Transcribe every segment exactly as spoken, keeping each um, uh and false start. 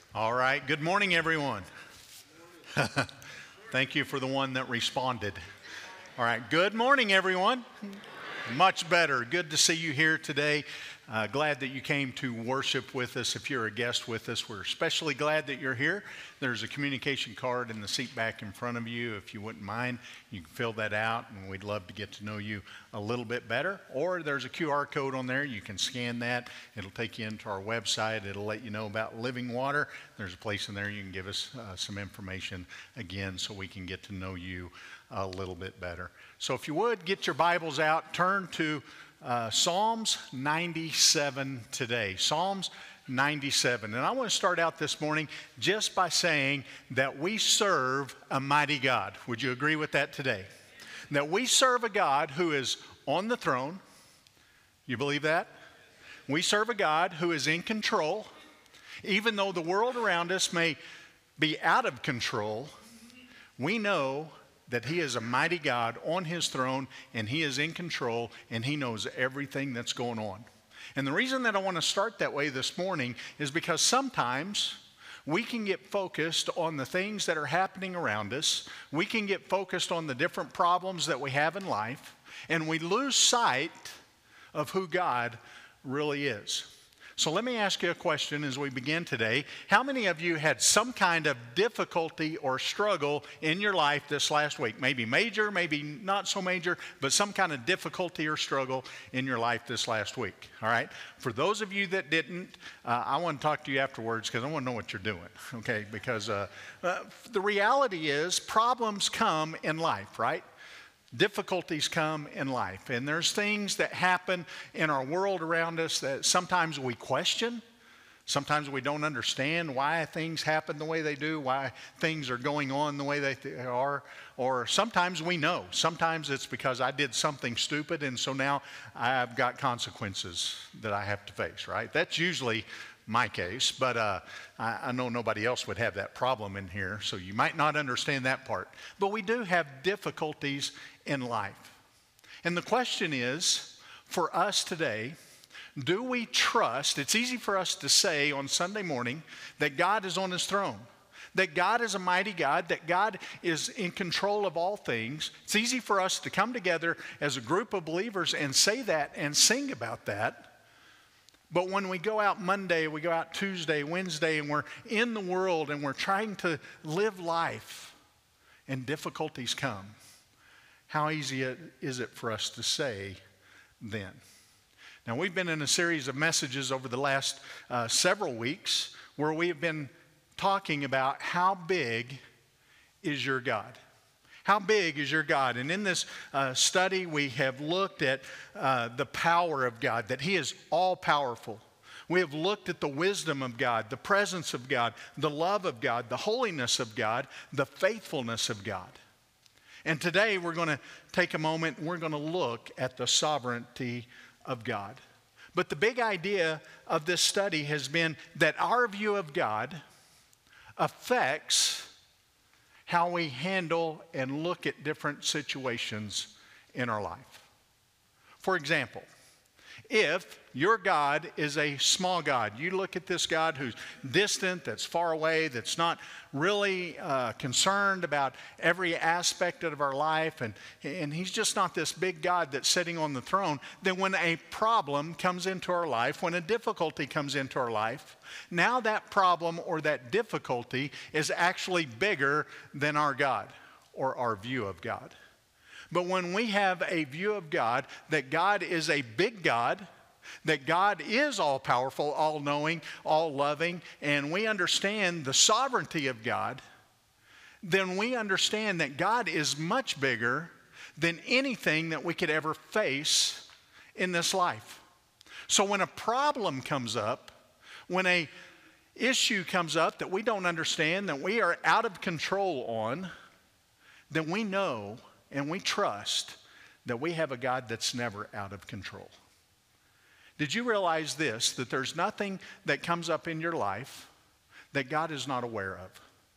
All right. Good morning, everyone. Thank you for the one that responded. All right. Good morning, everyone. Much better. Good to see you here today. Uh, glad that you came to worship with us. If you're a guest with us, we're especially glad that you're here. There's a communication card in the seat back in front of you. If you wouldn't mind, you can fill that out, and we'd love to get to know you a little bit better. Or there's a Q R code on there. You can scan that. It'll take you into our website. It'll let you know about Living Water. There's a place in there you can give us uh, some information again so we can get to know you a little bit better. So if you would, get your Bibles out, turn to Uh, Psalms ninety-seven today. Psalms ninety-seven. And I want to start out this morning just by saying that we serve a mighty God. Would you agree with that today? That we serve a God who is on the throne. You believe that? We serve a God who is in control. Even though the world around us may be out of control, we know that he is a mighty God on his throne, and he is in control, and he knows everything that's going on. And the reason that I want to start that way this morning is because sometimes we can get focused on the things that are happening around us. We can get focused on the different problems that we have in life, and we lose sight of who God really is. So let me ask you a question as we begin today. How many of you had some kind of difficulty or struggle in your life this last week? Maybe major, maybe not so major, but some kind of difficulty or struggle in your life this last week. All right? For those of you that didn't, uh, I want to talk to you afterwards because I want to know what you're doing, okay? Because uh, uh, the reality is problems come in life, right? Difficulties come in life, and there's things that happen in our world around us that sometimes we question. Sometimes we don't understand why things happen the way they do, why things are going on the way they th- are. Or sometimes we know. Sometimes it's because I did something stupid, and so now I've got consequences that I have to face, right? That's usually my case, but uh, I, I know nobody else would have that problem in here, so you might not understand that part. But we do have difficulties in life. And the question is, for us today, do we trust? It's easy for us to say on Sunday morning that God is on his throne, that God is a mighty God, that God is in control of all things. It's easy for us to come together as a group of believers and say that and sing about that. But when we go out Monday, we go out Tuesday, Wednesday, and we're in the world and we're trying to live life and difficulties come, how easy it, is it for us to say then? Now, we've been in a series of messages over the last uh, several weeks where we have been talking about how big is your God? How big is your God? And in this uh, study, we have looked at uh, the power of God, that he is all-powerful. We have looked at the wisdom of God, the presence of God, the love of God, the holiness of God, the faithfulness of God. And today, we're going to take a moment and we're going to look at the sovereignty of God. But the big idea of this study has been that our view of God affects how we handle and look at different situations in our life. For example, if your God is a small God, you look at this God who's distant, that's far away, that's not really uh, concerned about every aspect of our life, and, and he's just not this big God that's sitting on the throne, then when a problem comes into our life, when a difficulty comes into our life, now that problem or that difficulty is actually bigger than our God or our view of God. But when we have a view of God, that God is a big God, that God is all-powerful, all-knowing, all-loving, and we understand the sovereignty of God, then we understand that God is much bigger than anything that we could ever face in this life. So when a problem comes up, when a issue comes up that we don't understand, that we are out of control on, then we know and we trust that we have a God that's never out of control. Did you realize this, that there's nothing that comes up in your life that God is not aware of?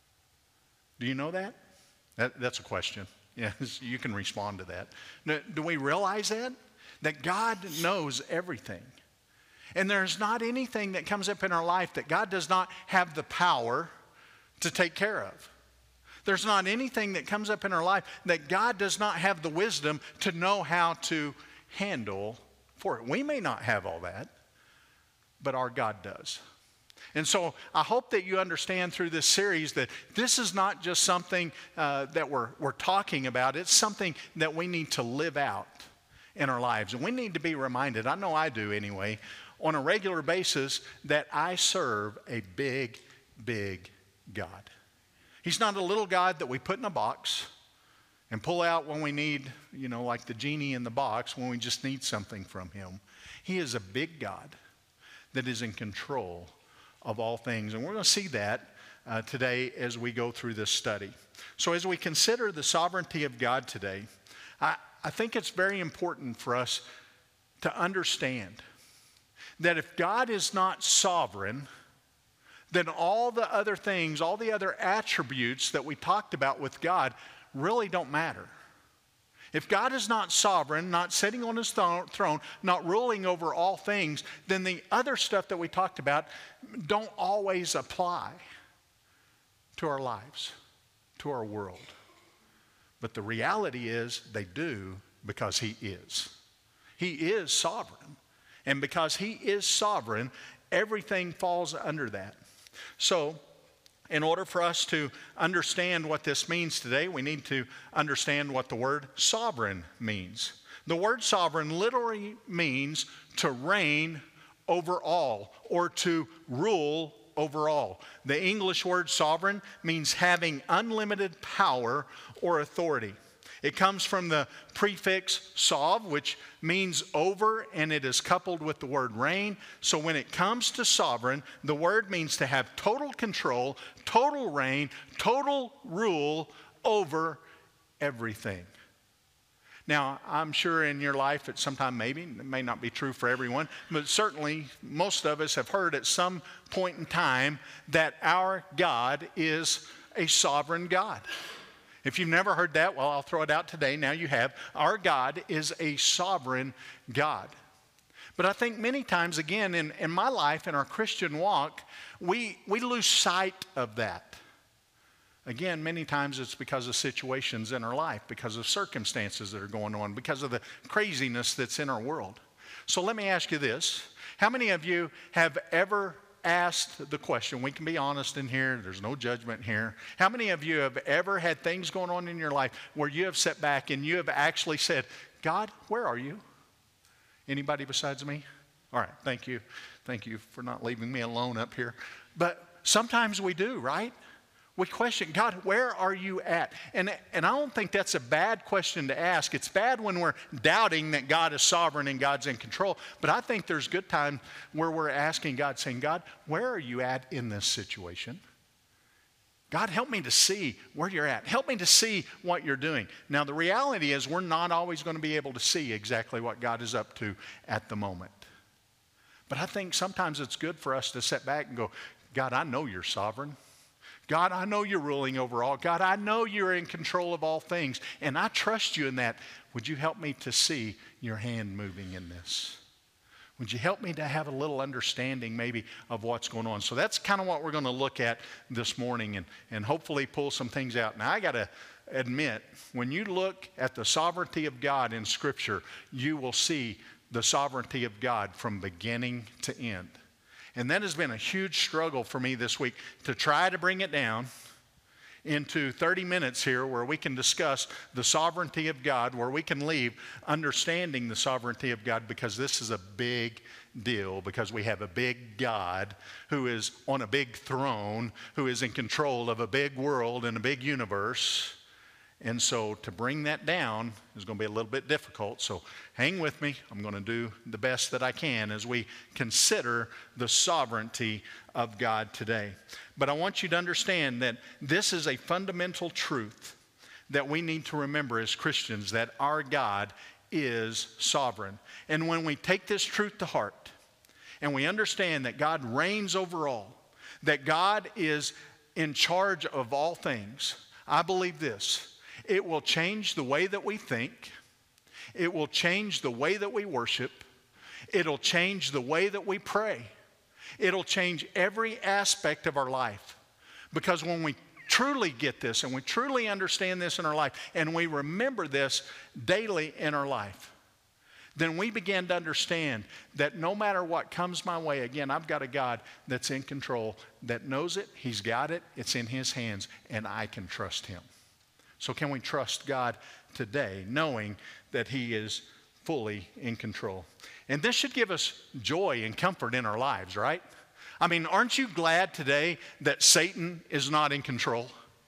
Do you know that? that that's a question. Yes, you can respond to that. Do we realize that? That God knows everything. And there's not anything that comes up in our life that God does not have the power to take care of. There's not anything that comes up in our life that God does not have the wisdom to know how to handle for it. We may not have all that, but our God does. And so I hope that you understand through this series that this is not just something uh, that we're, we're talking about. It's something that we need to live out in our lives. And we need to be reminded, I know I do anyway, on a regular basis that I serve a big, big God. He's not a little God that we put in a box and pull out when we need, you know, like the genie in the box when we just need something from him. He is a big God that is in control of all things. And we're going to see that uh, today as we go through this study. So as we consider the sovereignty of God today, I, I think it's very important for us to understand that if God is not sovereign, then all the other things, all the other attributes that we talked about with God really don't matter. If God is not sovereign, not sitting on his throne, not ruling over all things, then the other stuff that we talked about don't always apply to our lives, to our world. But the reality is they do because he is. He is sovereign. And because he is sovereign, everything falls under that. So, in order for us to understand what this means today, we need to understand what the word sovereign means. The word sovereign literally means to reign over all or to rule over all. The English word sovereign means having unlimited power or authority. It comes from the prefix sov, which means over, and it is coupled with the word reign. So when it comes to sovereign, the word means to have total control, total reign, total rule over everything. Now, I'm sure in your life at some time, maybe, it may not be true for everyone, but certainly most of us have heard at some point in time that our God is a sovereign God. If you've never heard that, well, I'll throw it out today. Now you have. Our God is a sovereign God. But I think many times, again, in, in my life, in our Christian walk, we, we lose sight of that. Again, many times it's because of situations in our life, because of circumstances that are going on, because of the craziness that's in our world. So let me ask you this. How many of you have ever asked the question, we can be honest in here, there's no judgment here. How many of you have ever had things going on in your life where you have sat back and you have actually said, God, where are you? Anybody besides me? All right, thank you. Thank you for not leaving me alone up here. But sometimes we do, right? We question, God, where are you at? And, and I don't think that's a bad question to ask. It's bad when we're doubting that God is sovereign and God's in control. But I think there's good time where we're asking God, saying, God, where are you at in this situation? God, help me to see where you're at. Help me to see what you're doing. Now, the reality is we're not always going to be able to see exactly what God is up to at the moment. But I think sometimes it's good for us to sit back and go, God, I know you're sovereign. God, I know you're ruling over all. God, I know you're in control of all things, and I trust you in that. Would you help me to see your hand moving in this? Would you help me to have a little understanding maybe of what's going on? So that's kind of what we're going to look at this morning and, and hopefully pull some things out. Now, I got to admit, when you look at the sovereignty of God in Scripture, you will see the sovereignty of God from beginning to end. And that has been a huge struggle for me this week to try to bring it down into thirty minutes here where we can discuss the sovereignty of God, where we can leave understanding the sovereignty of God, because this is a big deal, because we have a big God who is on a big throne, who is in control of a big world and a big universe. And so to bring that down is going to be a little bit difficult. So hang with me. I'm going to do the best that I can as we consider the sovereignty of God today. But I want you to understand that this is a fundamental truth that we need to remember as Christians, that our God is sovereign. And when we take this truth to heart and we understand that God reigns over all, that God is in charge of all things, I believe this. It will change the way that we think. It will change the way that we worship. It'll change the way that we pray. It'll change every aspect of our life. Because when we truly get this and we truly understand this in our life and we remember this daily in our life, then we begin to understand that no matter what comes my way, again, I've got a God that's in control, that knows it, He's got it, it's in His hands, and I can trust Him. So can we trust God today, knowing that He is fully in control? And this should give us joy and comfort in our lives, right? I mean, aren't you glad today that Satan is not in control?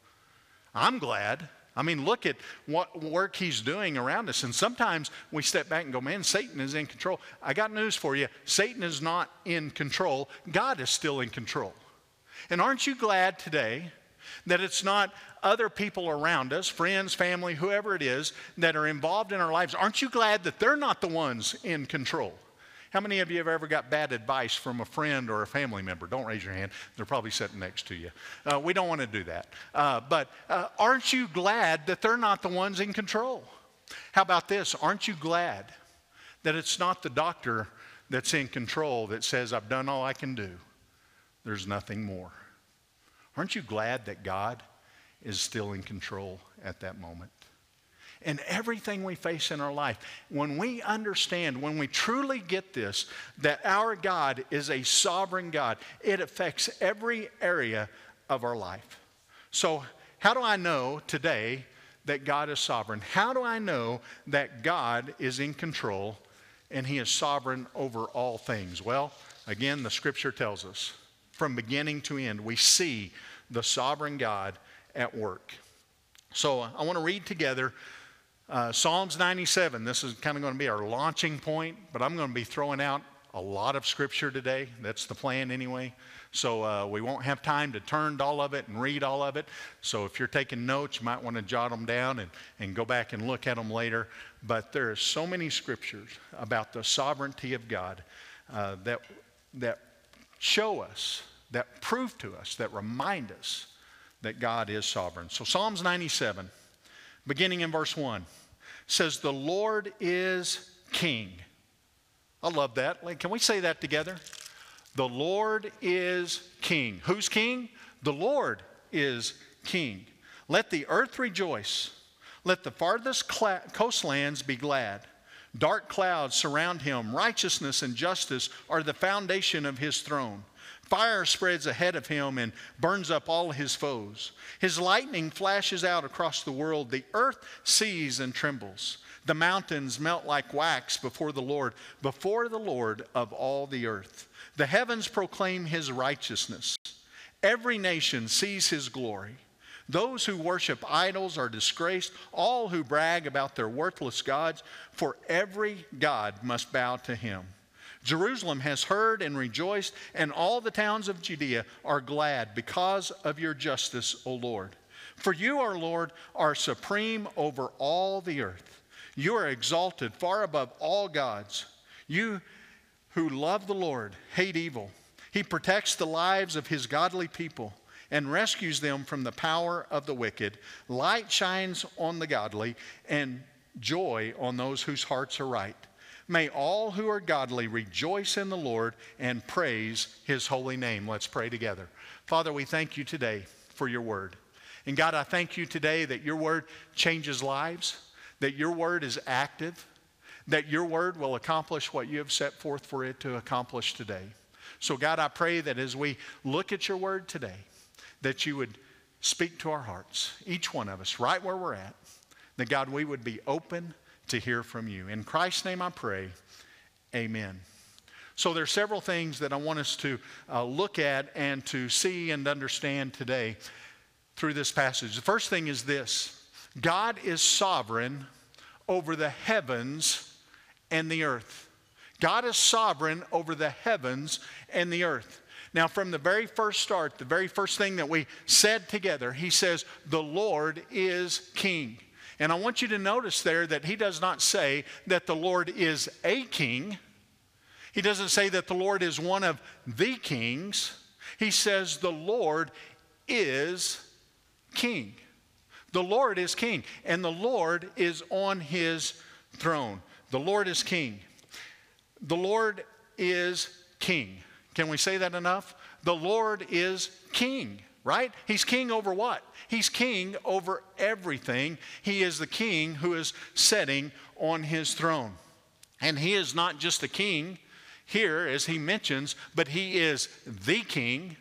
I'm glad. I mean, look at what work he's doing around us. And sometimes we step back and go, man, Satan is in control. I got news for you. Satan is not in control. God is still in control. And aren't you glad today that it's not other people around us, friends, family, whoever it is, that are involved in our lives? Aren't you glad that they're not the ones in control? How many of you have ever got bad advice from a friend or a family member? Don't raise your hand. They're probably sitting next to you. Uh, we don't want to do that. Uh, but uh, aren't you glad that they're not the ones in control? How about this? Aren't you glad that it's not the doctor that's in control that says, I've done all I can do. There's nothing more. Aren't you glad that God is still in control at that moment? And everything we face in our life, when we understand, when we truly get this, that our God is a sovereign God, it affects every area of our life. So how do I know today that God is sovereign? How do I know that God is in control and He is sovereign over all things? Well, again, the Scripture tells us, from beginning to end, we see the sovereign God at work. So I want to read together Uh, Psalms ninety-seven. This is kind of going to be our launching point, but I'm going to be throwing out a lot of Scripture today. That's the plan anyway. So uh, we won't have time to turn to all of it and read all of it. So if you're taking notes, you might want to jot them down and, and go back and look at them later. But there are so many Scriptures about the sovereignty of God uh, that, that show us, that prove to us, that remind us that God is sovereign. So Psalms ninety-seven. Beginning in verse one, says, the Lord is King. I love that. Can we say that together? The Lord is King. Who's King? The Lord is King. Let the earth rejoice. Let the farthest coastlands be glad. Dark clouds surround Him. Righteousness and justice are the foundation of His throne. Fire spreads ahead of Him and burns up all His foes. His lightning flashes out across the world. The earth sees and trembles. The mountains melt like wax before the Lord, before the Lord of all the earth. The heavens proclaim His righteousness. Every nation sees His glory. Those who worship idols are disgraced, all who brag about their worthless gods, for every god must bow to Him. Jerusalem has heard and rejoiced, and all the towns of Judea are glad because of your justice, O Lord. For you, our Lord, are supreme over all the earth. You are exalted far above all gods. You who love the Lord hate evil. He protects the lives of His godly people and rescues them from the power of the wicked. Light shines on the godly and joy on those whose hearts are right. May all who are godly rejoice in the Lord and praise His holy name. Let's pray together. Father, we thank You today for Your word. And God, I thank You today that Your word changes lives, that Your word is active, that Your word will accomplish what You have set forth for it to accomplish today. So God, I pray that as we look at Your word today, that You would speak to our hearts, each one of us, right where we're at, that God, we would be open to hear from You. In Christ's name I pray, amen. So there are several things that I want us to uh, look at and to see and understand today through this passage. The first thing is this: God is sovereign over the heavens and the earth. God is sovereign over the heavens and the earth. Now, from the very first start, the very first thing that we said together, He says, the Lord is King. And I want you to notice there that He does not say that the Lord is a king. He doesn't say that the Lord is one of the kings. He says the Lord is King. The Lord is King, and the Lord is on His throne. The Lord is King. the Lord is king. Can we say that enough? The Lord is king, right? He's king over what? He's king over everything. He is the king who is sitting on his throne. And he is not just a king here, as he mentions, but he is the king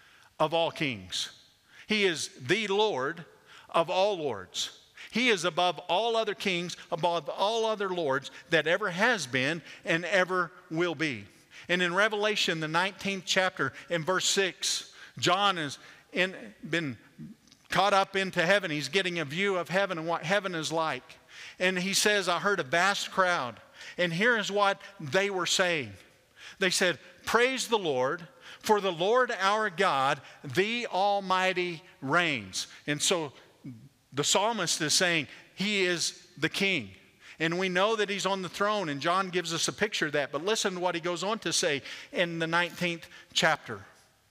of all kings. He is the Lord of all lords. He is above all other kings, above all other lords that ever has been and ever will be. And in Revelation, the nineteenth chapter, in verse six, John has in, been caught up into heaven. He's getting a view of heaven and what heaven is like. And he says, I heard a vast crowd. And here is what they were saying. They said, praise the Lord, for the Lord our God, the Almighty reigns. And so the psalmist is saying he is the king. And we know that he's on the throne, and John gives us a picture of that. But listen to what he goes on to say in the nineteenth chapter.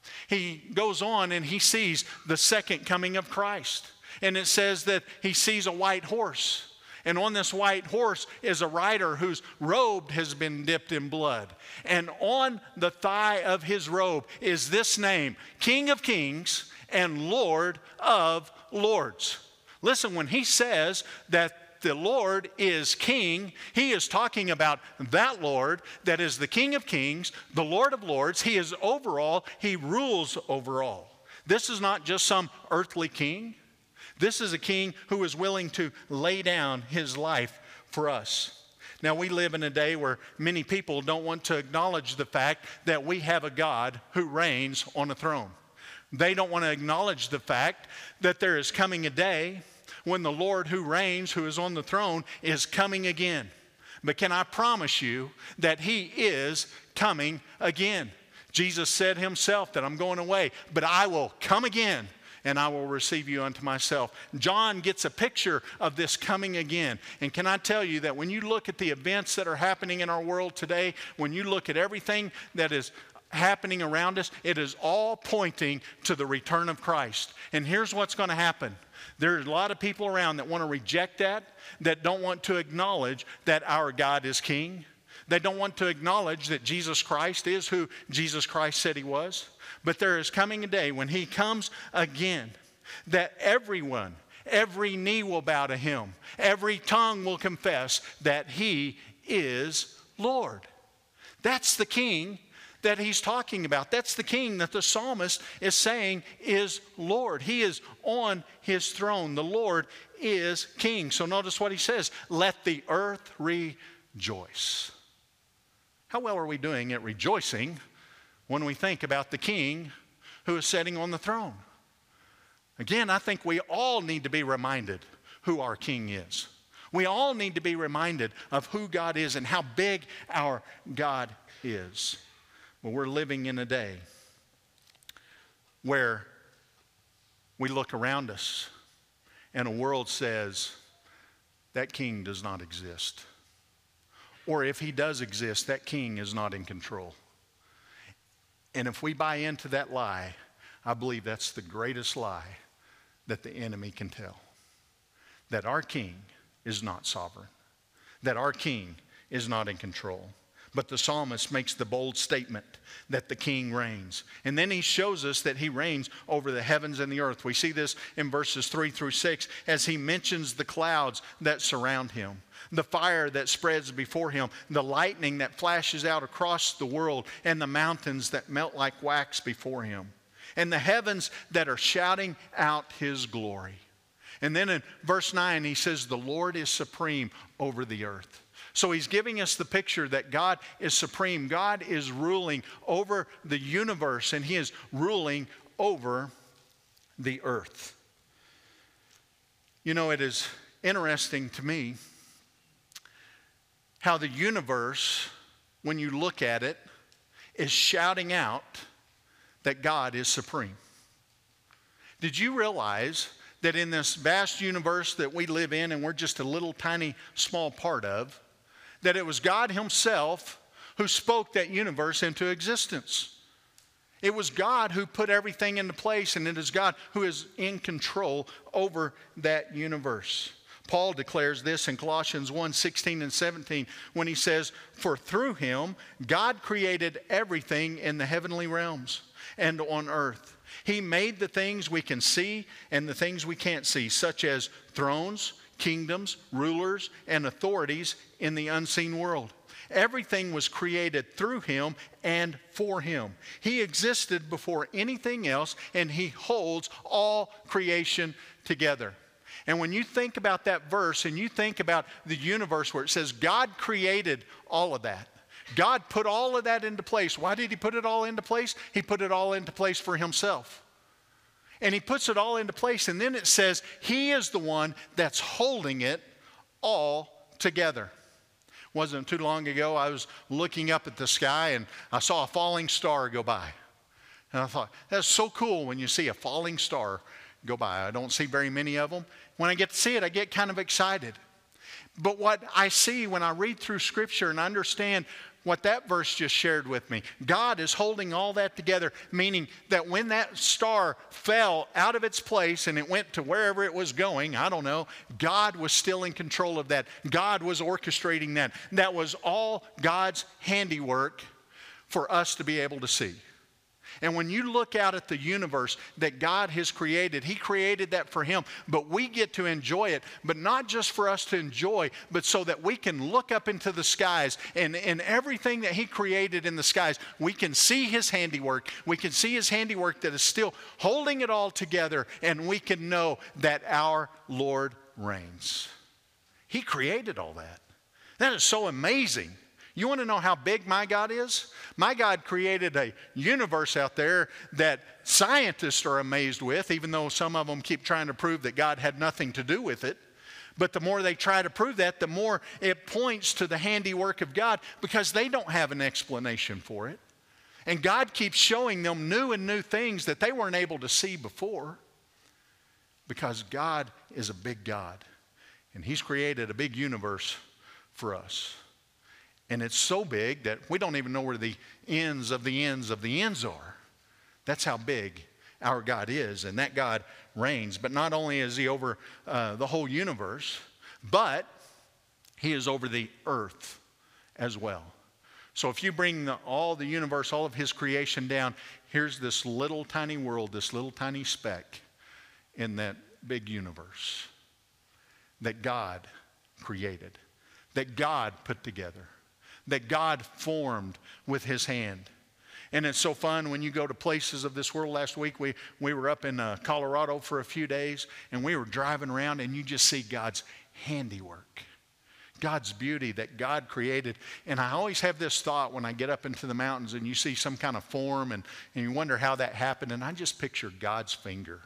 He goes on and he sees the second coming of Christ. And it says that he sees a white horse. And on this white horse is a rider whose robe has been dipped in blood. And on the thigh of his robe is this name, King of Kings and Lord of Lords. Listen, when he says that the Lord is king, he is talking about that Lord that is the King of Kings, the Lord of Lords. He is over all. He rules over all. This is not just some earthly king. This is a king who is willing to lay down his life for us. Now, we live in a day where many people don't want to acknowledge the fact that we have a God who reigns on a throne. They don't want to acknowledge the fact that there is coming a day when the Lord who reigns, who is on the throne, is coming again. But can I promise you that he is coming again? Jesus said himself that I'm going away, but I will come again and I will receive you unto myself. John gets a picture of this coming again. And can I tell you that when you look at the events that are happening in our world today, when you look at everything that is happening around us, it is all pointing to the return of Christ. And here's what's going to happen. There's a lot of people around that want to reject that, that don't want to acknowledge that our God is king. They don't want to acknowledge that Jesus Christ is who Jesus Christ said he was. But there is coming a day when he comes again, that everyone, every knee will bow to him. Every tongue will confess that he is Lord. That's the king that he's talking about. That's the king that the psalmist is saying is Lord. He is on his throne. The Lord is king. So notice what he says. Let the earth rejoice. How well are we doing at rejoicing when we think about the king who is sitting on the throne? Again, I think we all need to be reminded who our king is. We all need to be reminded of who God is and how big our God is. Well, we're living in a day where we look around us and a world says that king does not exist. Or if he does exist, that king is not in control. And if we buy into that lie, I believe that's the greatest lie that the enemy can tell. That our king is not sovereign. That our king is not in control. But the psalmist makes the bold statement that the king reigns. And then he shows us that he reigns over the heavens and the earth. We see this in verses three through six as he mentions the clouds that surround him, the fire that spreads before him, the lightning that flashes out across the world, and the mountains that melt like wax before him, and the heavens that are shouting out his glory. And then in verse nine, he says, the Lord is supreme over the earth. So he's giving us the picture that God is supreme. God is ruling over the universe, and he is ruling over the earth. You know, it is interesting to me how the universe, when you look at it, is shouting out that God is supreme. Did you realize that in this vast universe that we live in, and we're just a little tiny small part of, that it was God himself who spoke that universe into existence? It was God who put everything into place, and it is God who is in control over that universe. Paul declares this in Colossians one, sixteen and seventeen when he says, "For through him God created everything in the heavenly realms and on earth. He made the things we can see and the things we can't see, such as thrones, kingdoms, rulers, and authorities in the unseen world. Everything was created through him and for him. He existed before anything else, and he holds all creation together." And when you think about that verse and you think about the universe where it says God created all of that, God put all of that into place. Why did he put it all into place? He put it all into place for himself. And he puts it all into place, and then it says he is the one that's holding it all together. Wasn't too long ago, I was looking up at the sky and I saw a falling star go by. And I thought, that's so cool when you see a falling star go by. I don't see very many of them. When I get to see it, I get kind of excited. But what I see when I read through Scripture and understand what that verse just shared with me, God is holding all that together, meaning that when that star fell out of its place and it went to wherever it was going, I don't know, God was still in control of that. God was orchestrating that. That was all God's handiwork for us to be able to see. And when you look out at the universe that God has created, he created that for him, but we get to enjoy it, but not just for us to enjoy, but so that we can look up into the skies, and, and everything that he created in the skies, we can see his handiwork. We can see his handiwork that is still holding it all together, and we can know that our Lord reigns. He created all that. That is so amazing. You want to know how big my God is? My God created a universe out there that scientists are amazed with, even though some of them keep trying to prove that God had nothing to do with it. But the more they try to prove that, the more it points to the handiwork of God, because they don't have an explanation for it. And God keeps showing them new and new things that they weren't able to see before, because God is a big God. And he's created a big universe for us. And it's so big that we don't even know where the ends of the ends of the ends are. That's how big our God is, and that God reigns. But not only is he over uh, the whole universe, but he is over the earth as well. So if you bring the, all the universe, all of his creation down, here's this little tiny world, this little tiny speck in that big universe that God created, that God put together, that God formed with his hand. And it's so fun when you go to places of this world. Last week we, we were up in uh, Colorado for a few days, and we were driving around, and you just see God's handiwork, God's beauty that God created. And I always have this thought when I get up into the mountains and you see some kind of form, and, and you wonder how that happened, and I just picture God's finger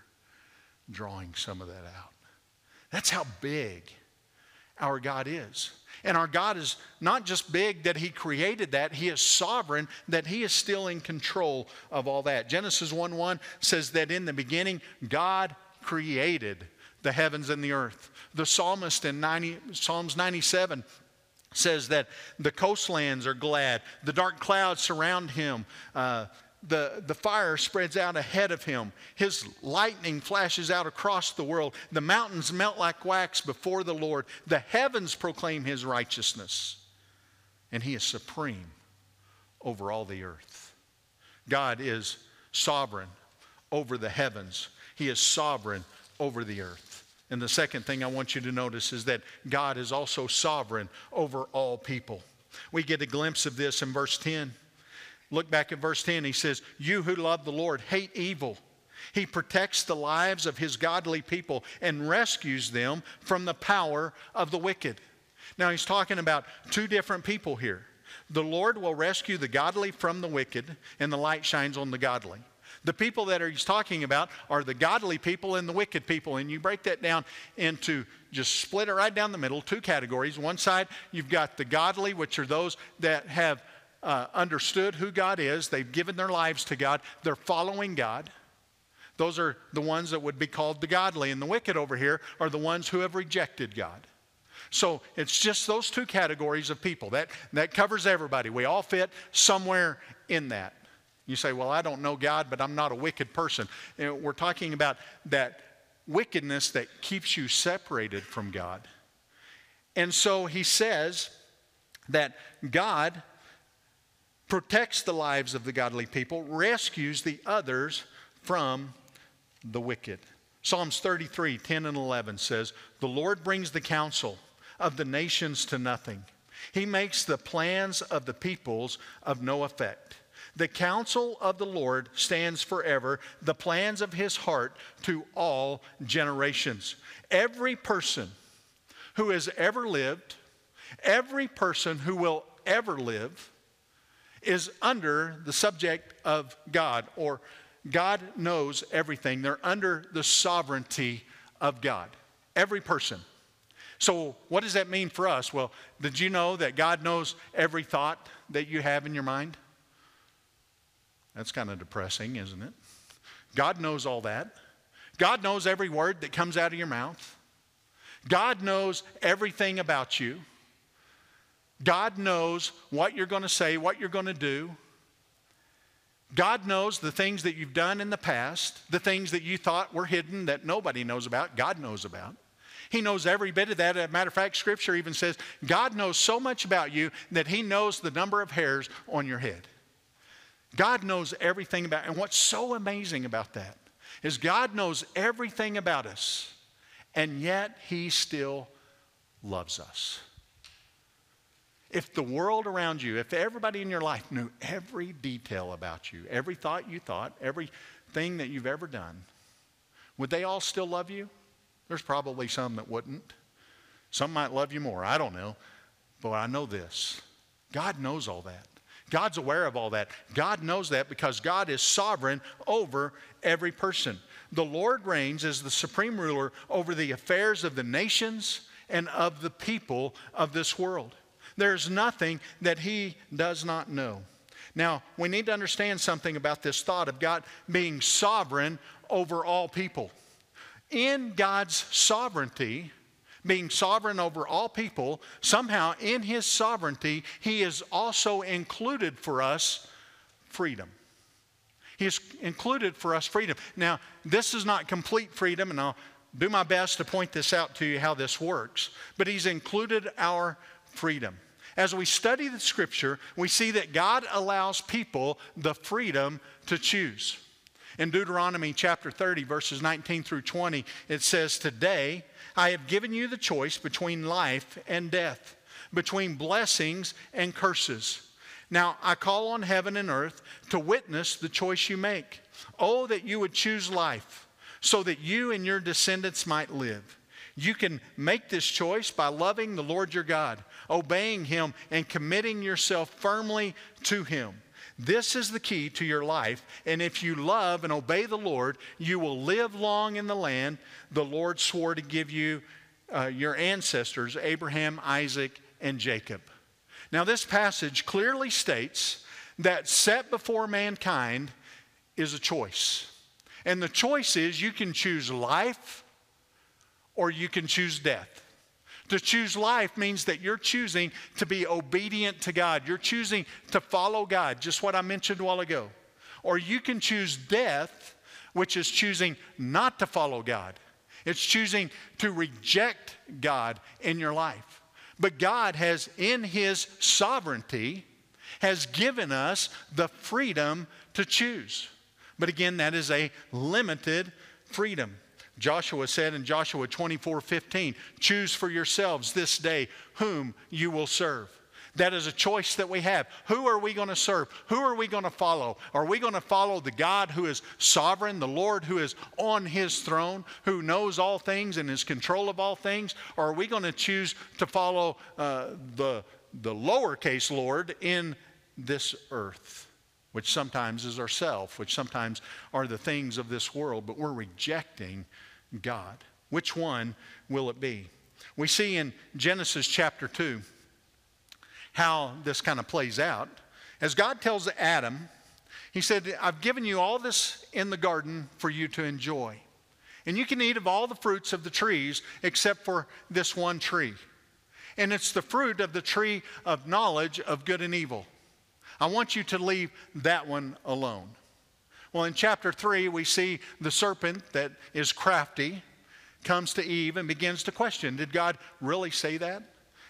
drawing some of that out. That's how big our God is. And our God is not just big that he created that, he is sovereign, that he is still in control of all that. Genesis one one says that in the beginning, God created the heavens and the earth. The psalmist in ninety, Psalms ninety-seven says that the coastlands are glad, the dark clouds surround him, uh, The, the fire spreads out ahead of him. His lightning flashes out across the world. The mountains melt like wax before the Lord. The heavens proclaim his righteousness. And he is supreme over all the earth. God is sovereign over the heavens. He is sovereign over the earth. And the second thing I want you to notice is that God is also sovereign over all people. We get a glimpse of this in verse ten. Look back at verse ten. He says, "You who love the Lord hate evil. He protects the lives of his godly people and rescues them from the power of the wicked." Now he's talking about two different people here. The Lord will rescue the godly from the wicked, and the light shines on the godly. The people that he's talking about are the godly people and the wicked people. And you break that down into, just split it right down the middle, two categories. One side, you've got the godly, which are those that have Uh, understood who God is. They've given their lives to God. They're following God. Those are the ones that would be called the godly. And the wicked over here are the ones who have rejected God. So it's just those two categories of people. That, that covers everybody. We all fit somewhere in that. You say, well, I don't know God, but I'm not a wicked person. You know, we're talking about that wickedness that keeps you separated from God. And so he says that God protects the lives of the godly people, rescues the others from the wicked. Psalms thirty-three, ten and eleven says, "The Lord brings the counsel of the nations to nothing. He makes the plans of the peoples of no effect. The counsel of the Lord stands forever, the plans of his heart to all generations." Every person who has ever lived, every person who will ever live, is under the subject of God, or God knows everything. They're under the sovereignty of God. Every person. So what does that mean for us? Well, did you know that God knows every thought that you have in your mind? That's kind of depressing, isn't it? God knows all that. God knows every word that comes out of your mouth. God knows everything about you. God knows what you're going to say, what you're going to do. God knows the things that you've done in the past, the things that you thought were hidden that nobody knows about, God knows about. He knows every bit of that. As a matter of fact, Scripture even says God knows so much about you that he knows the number of hairs on your head. God knows everything about, and what's so amazing about that is God knows everything about us, and yet he still loves us. If the world around you, if everybody in your life knew every detail about you, every thought you thought, everything that you've ever done, would they all still love you? There's probably some that wouldn't. Some might love you more. I don't know. But I know this. God knows all that. God's aware of all that. God knows that because God is sovereign over every person. The Lord reigns as the supreme ruler over the affairs of the nations and of the people of this world. There's nothing that he does not know. Now, we need to understand something about this thought of God being sovereign over all people. In God's sovereignty, being sovereign over all people, somehow in his sovereignty, he has also included for us freedom. He has included for us freedom. Now, this is not complete freedom, and I'll do my best to point this out to you how this works, but he's included our freedom. As we study the Scripture, we see that God allows people the freedom to choose. In Deuteronomy chapter thirty, verses nineteen through twenty, it says, "Today I have given you the choice between life and death, between blessings and curses. Now I call on heaven and earth to witness the choice you make. Oh, that you would choose life, so that you and your descendants might live. You can make this choice by loving the Lord your God, obeying him, and committing yourself firmly to him. This is the key to your life, and if you love and obey the Lord, you will live long in the land the Lord swore to give you, uh, your ancestors, Abraham, Isaac, and Jacob." Now, this passage clearly states that set before mankind is a choice. And the choice is you can choose life or you can choose death. To choose life means that you're choosing to be obedient to God. You're choosing to follow God, just what I mentioned a while ago. Or you can choose death, which is choosing not to follow God. It's choosing to reject God in your life. But God has, in his sovereignty, has given us the freedom to choose. But again, that is a limited freedom. Joshua said in Joshua twenty-four fifteen, "Choose for yourselves this day whom you will serve." That is a choice that we have. Who are we going to serve? Who are we going to follow? Are we going to follow the God who is sovereign, the Lord who is on his throne, who knows all things and is in control of all things? Or are we going to choose to follow uh, the, the lowercase Lord in this earth, which sometimes is ourself, which sometimes are the things of this world, but we're rejecting God? Which one will it be? We see in Genesis chapter two how this kind of plays out. As God tells Adam, he said, "I've given you all this in the garden for you to enjoy. And you can eat of all the fruits of the trees except for this one tree. And it's the fruit of the tree of knowledge of good and evil. I want you to leave that one alone." Well, in chapter three, we see the serpent that is crafty comes to Eve and begins to question, did God really say that?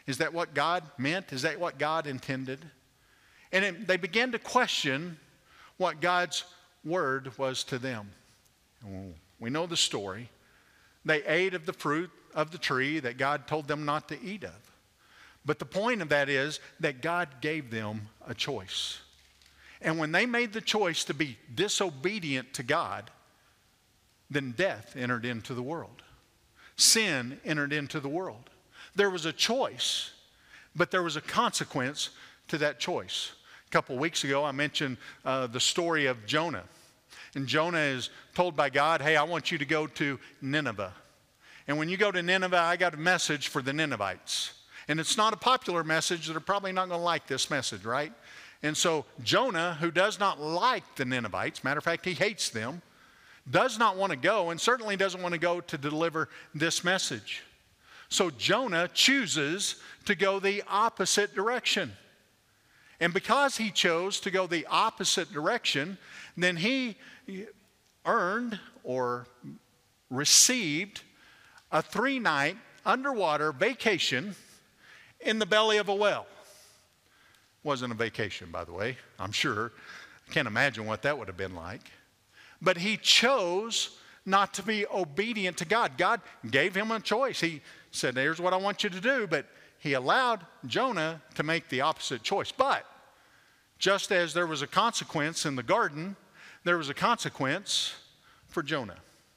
Is that what God meant? Is that what God intended? And it, they began to question what God's word was to them. And we know the story. They ate of the fruit of the tree that God told them not to eat of. But the point of that is that God gave them a choice. And when they made the choice to be disobedient to God, then death entered into the world. Sin entered into the world. There was a choice, but there was a consequence to that choice. A couple weeks ago, I mentioned uh, the story of Jonah. And Jonah is told by God, hey, I want you to go to Nineveh. And when you go to Nineveh, I got a message for the Ninevites. And it's not a popular message. They're probably not going to like this message, right? And so Jonah, who does not like the Ninevites, matter of fact, he hates them, does not want to go and certainly doesn't want to go to deliver this message. So Jonah chooses to go the opposite direction. And because he chose to go the opposite direction, then he earned or received a three-night underwater vacation in the belly of a whale. Wasn't a vacation, by the way, I'm sure. I can't imagine what that would have been like. But he chose not to be obedient to God. God gave him a choice. He said, here's what I want you to do. But he allowed Jonah to make the opposite choice. But just as there was a consequence in the garden, there was a consequence for Jonah.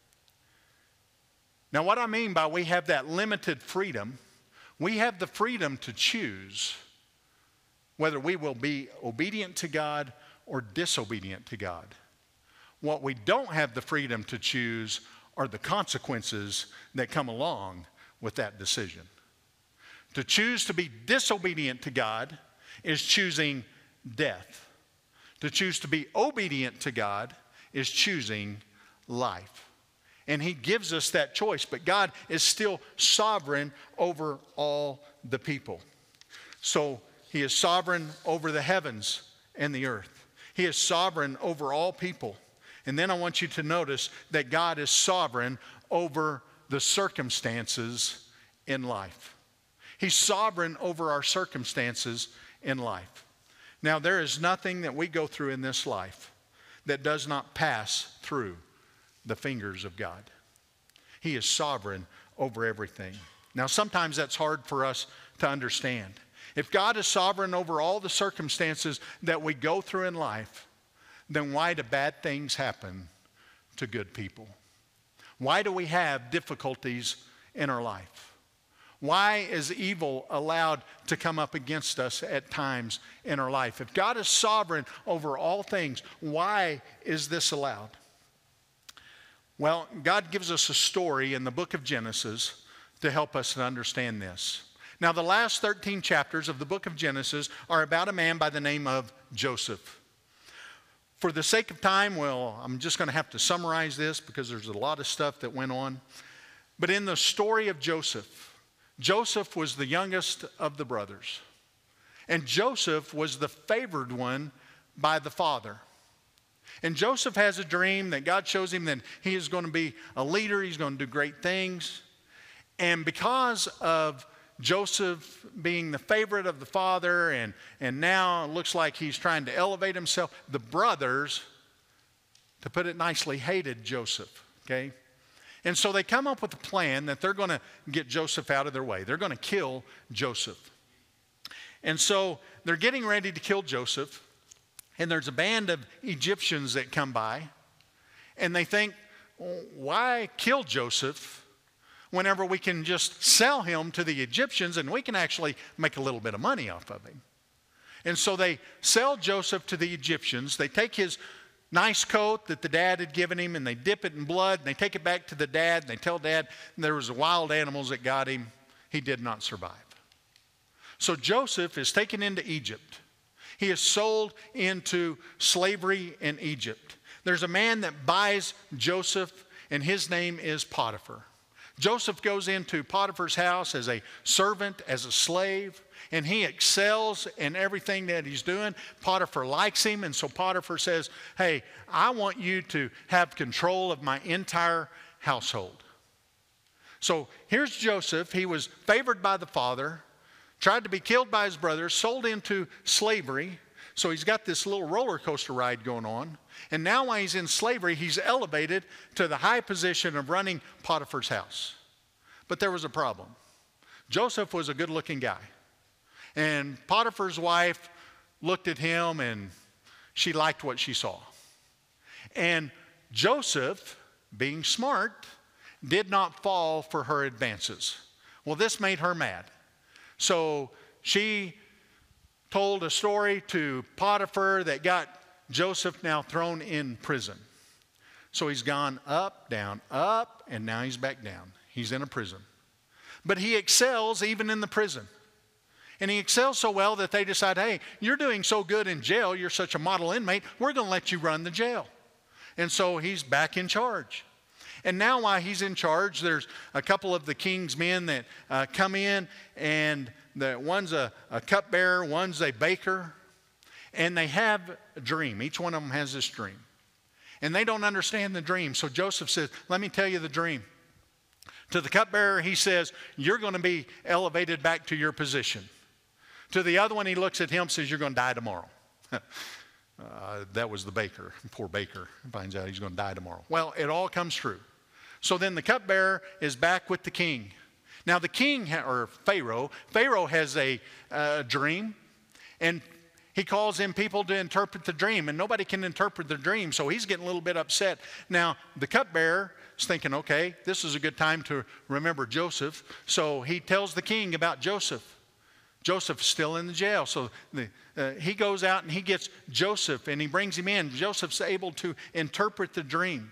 Now, what I mean by we have that limited freedom, we have the freedom to choose whether we will be obedient to God or disobedient to God. What we don't have the freedom to choose are the consequences that come along with that decision. To choose to be disobedient to God is choosing death. To choose to be obedient to God is choosing life. And he gives us that choice, but God is still sovereign over all the people. So he is sovereign over the heavens and the earth. He is sovereign over all people. And then I want you to notice that God is sovereign over the circumstances in life. He's sovereign over our circumstances in life. Now, there is nothing that we go through in this life that does not pass through the fingers of God. He is sovereign over everything. Now, sometimes that's hard for us to understand. If God is sovereign over all the circumstances that we go through in life, then why do bad things happen to good people? Why do we have difficulties in our life? Why is evil allowed to come up against us at times in our life? If God is sovereign over all things, why is this allowed? Well, God gives us a story in the book of Genesis to help us to understand this. Now, the last thirteen chapters of the book of Genesis are about a man by the name of Joseph. For the sake of time, well, I'm just going to have to summarize this because there's a lot of stuff that went on. But in the story of Joseph, Joseph was the youngest of the brothers. And Joseph was the favored one by the father. And Joseph has a dream that God shows him that he is going to be a leader. He's going to do great things. And because of Joseph being the favorite of the father, and, and now it looks like he's trying to elevate himself, the brothers, to put it nicely, hated Joseph, okay? And so they come up with a plan that they're going to get Joseph out of their way. They're going to kill Joseph. And so they're getting ready to kill Joseph, and there's a band of Egyptians that come by, and they think, well, why kill Joseph whenever we can just sell him to the Egyptians and we can actually make a little bit of money off of him? And so they sell Joseph to the Egyptians. They take his nice coat that the dad had given him and they dip it in blood and they take it back to the dad and they tell dad there was wild animals that got him. He did not survive. So Joseph is taken into Egypt. He is sold into slavery in Egypt. There's a man that buys Joseph, and his name is Potiphar. Joseph goes into Potiphar's house as a servant, as a slave, and he excels in everything that he's doing. Potiphar likes him, and so Potiphar says, hey, I want you to have control of my entire household. So here's Joseph. He was favored by the father. tried to be killed by his brothers, sold into slavery. So he's got this little roller coaster ride going on. And now while he's in slavery, he's elevated to the high position of running Potiphar's house. But there was a problem. Joseph was a good-looking guy. And Potiphar's wife looked at him and she liked what she saw. And Joseph, being smart, did not fall for her advances. Well, this made her mad. So she told a story to Potiphar that got Joseph now thrown in prison. So he's gone up, down, up, and now he's back down. He's in a prison. But he excels even in the prison. And he excels so well that they decide, hey, you're doing so good in jail, you're such a model inmate, we're going to let you run the jail. And so he's back in charge. And now while he's in charge, there's a couple of the king's men that uh, come in, and the, one's a, a cupbearer, one's a baker, and they have a dream. Each one of them has this dream. And they don't understand the dream. So Joseph says, let me tell you the dream. To the cupbearer, he says, you're going to be elevated back to your position. To the other one, he looks at him and says, you're going to die tomorrow. uh, that was the baker. Poor baker finds out he's going to die tomorrow. Well, it all comes true. So then the cupbearer is back with the king. Now the king, or Pharaoh, Pharaoh has a uh, dream, and he calls in people to interpret the dream, and nobody can interpret the dream, so he's getting a little bit upset. Now the cupbearer is thinking, okay, this is a good time to remember Joseph, so he tells the king about Joseph. Joseph's still in the jail, so the, uh, he goes out and he gets Joseph, and he brings him in. Joseph's able to interpret the dream.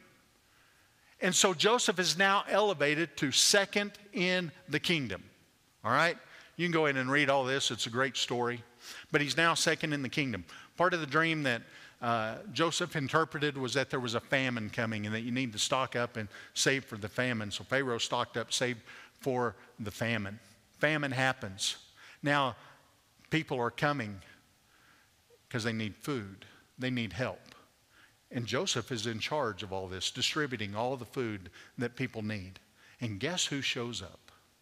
And so Joseph is now elevated to second in the kingdom. All right? You can go in and read all this. It's a great story. But he's now second in the kingdom. Part of the dream that uh, Joseph interpreted was that there was a famine coming and that you need to stock up and save for the famine. So Pharaoh stocked up, saved for the famine. Famine happens. Now, people are coming because they need food. They need help. And Joseph is in charge of all this, distributing all the food that people need. And guess who shows up?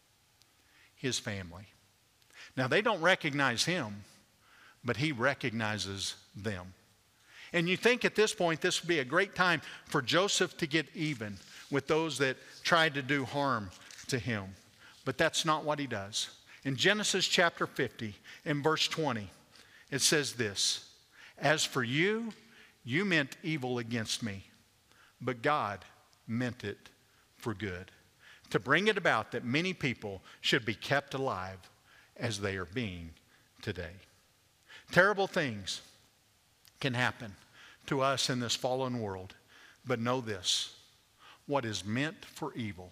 His family. Now, they don't recognize him, but he recognizes them. And you think at this point this would be a great time for Joseph to get even with those that tried to do harm to him. But that's not what he does. In Genesis chapter fifty, in verse twenty, it says this, as for you, you meant evil against me, but God meant it for good, to bring it about that many people should be kept alive as they are being today. Terrible things can happen to us in this fallen world, but know this, what is meant for evil,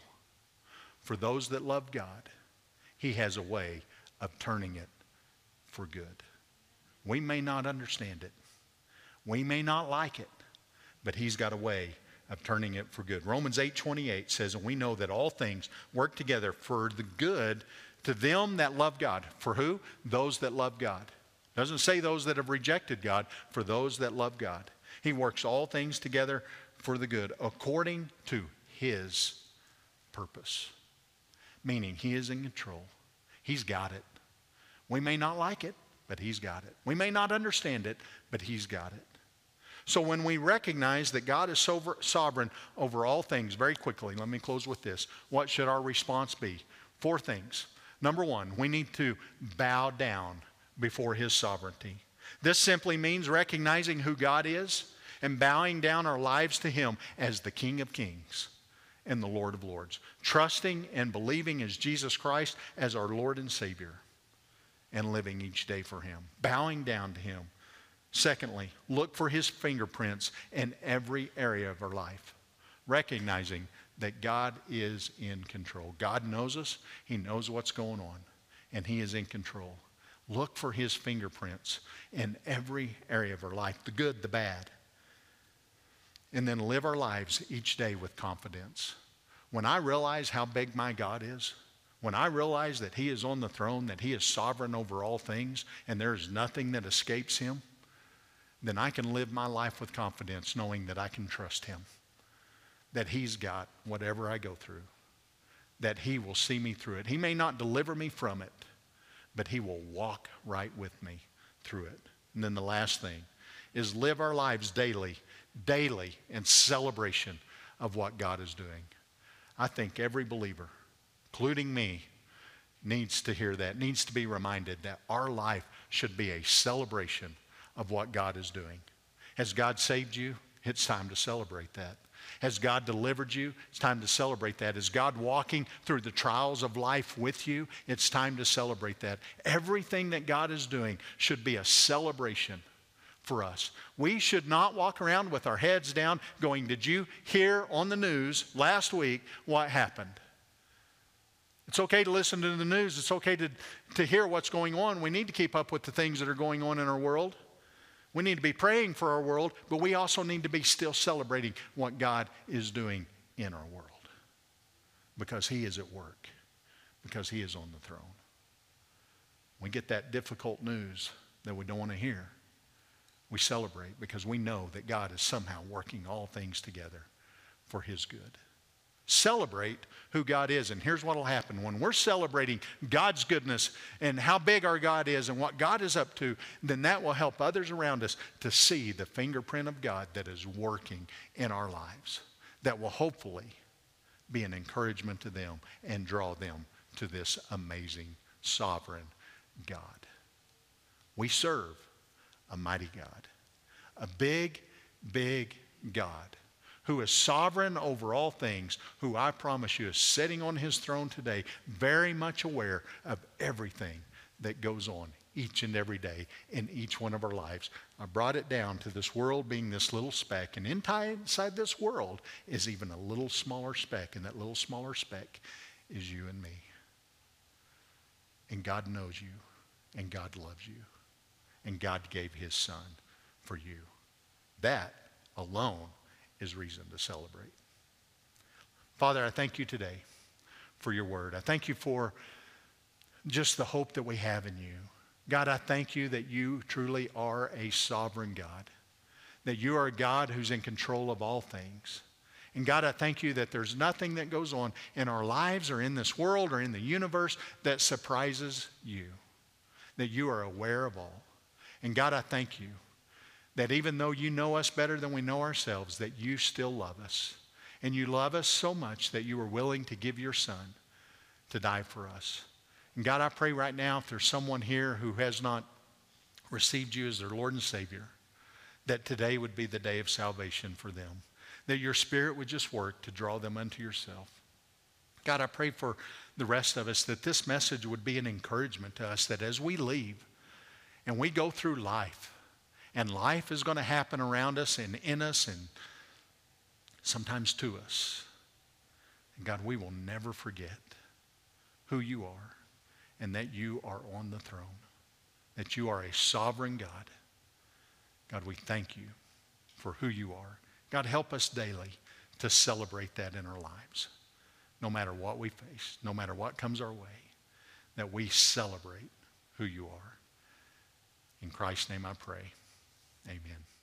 for those that love God, He has a way of turning it for good. We may not understand it. We may not like it, but He's got a way of turning it for good. Romans eight twenty-eight says, and we know that all things work together for the good to them that love God. For who? Those that love God. It doesn't say those that have rejected God, for those that love God. He works all things together for the good according to His purpose. Meaning He is in control. He's got it. We may not like it, but He's got it. We may not understand it, but He's got it. So when we recognize that God is sovereign over all things, very quickly, let me close with this. What should our response be? Four things. Number one, we need to bow down before His sovereignty. This simply means recognizing who God is and bowing down our lives to Him as the King of Kings and the Lord of Lords. Trusting and believing as Jesus Christ as our Lord and Savior and living each day for Him. Bowing down to Him. Secondly, look for His fingerprints in every area of our life. Recognizing that God is in control. God knows us. He knows what's going on. And He is in control. Look for His fingerprints in every area of our life. The good, the bad. And then live our lives each day with confidence. When I realize how big my God is, when I realize that He is on the throne, that He is sovereign over all things, and there is nothing that escapes Him, then I can live my life with confidence knowing that I can trust Him. That He's got whatever I go through. That He will see me through it. He may not deliver me from it, but he will walk right with me through it. And then the last thing is live our lives daily, daily in celebration of what God is doing. I think every believer, including me, needs to hear that, needs to be reminded that our life should be a celebration of what God is doing. Has God saved you? It's time to celebrate that. Has God delivered you? It's time to celebrate that. Is God walking through the trials of life with you? It's time to celebrate that. Everything that God is doing should be a celebration for us. We should not walk around with our heads down going, did you hear on the news last week what happened? It's okay to listen to the news. It's okay to, to hear what's going on. We need to keep up with the things that are going on in our world. We need to be praying for our world, but we also need to be still celebrating what God is doing in our world. Because he is at work. Because he is on the throne. We get that difficult news that we don't want to hear. We celebrate because we know that God is somehow working all things together for his good. Celebrate who God is. And here's what will happen. When we're celebrating God's goodness and how big our God is and what God is up to, then that will help others around us to see the fingerprint of God that is working in our lives. That will hopefully be an encouragement to them and draw them to this amazing, sovereign God. We serve a mighty God. A big, big God who is sovereign over all things, who I promise you is sitting on his throne today, very much aware of everything that goes on each and every day in each one of our lives. I brought it down to this world being this little speck, and inside this world is even a little smaller speck, and that little smaller speck is you and me. And God knows you, and God loves you, and God gave his son for you. That alone is reason to celebrate. Father, I thank you today for your word. I thank you for just the hope that we have in you. God, I thank you that you truly are a sovereign God, that you are a God who's in control of all things. And God, I thank you that there's nothing that goes on in our lives or in this world or in the universe that surprises you, that you are aware of all. And God, I thank you that even though you know us better than we know ourselves, that you still love us. And you love us so much that you were willing to give your son to die for us. And God, I pray right now if there's someone here who has not received you as their Lord and Savior, that today would be the day of salvation for them. That your Spirit would just work to draw them unto yourself. God, I pray for the rest of us that this message would be an encouragement to us, that as we leave and we go through life, and life is going to happen around us and in us and sometimes to us. And God, we will never forget who you are and that you are on the throne, that you are a sovereign God. God, we thank you for who you are. God, help us daily to celebrate that in our lives. No matter what we face, no matter what comes our way, that we celebrate who you are. In Christ's name I pray. Amen.